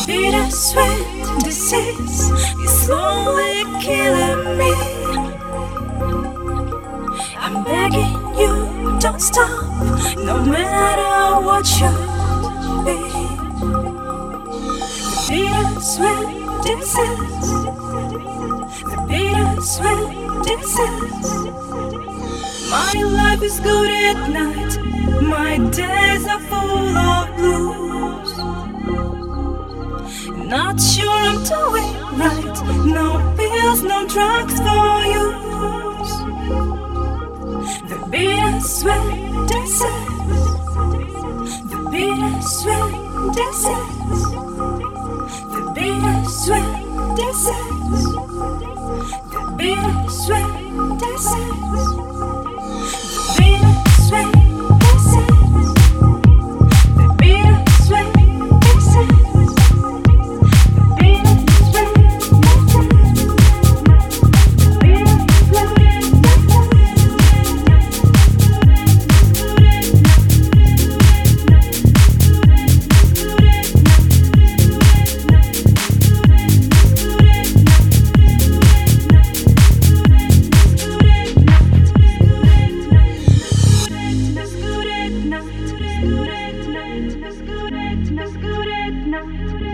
Bittersweet disease is slowly killing me. I'm begging you, don't stop, no matter what you be. The bittersweet disease, the bittersweet disease. My life is good at night, my days are full of blues. Not sure I'm doing right, no pills, no drugs for use. The bittersweet disease, the bittersweet disease, the bittersweet disease, the bittersweet disease. Good at night.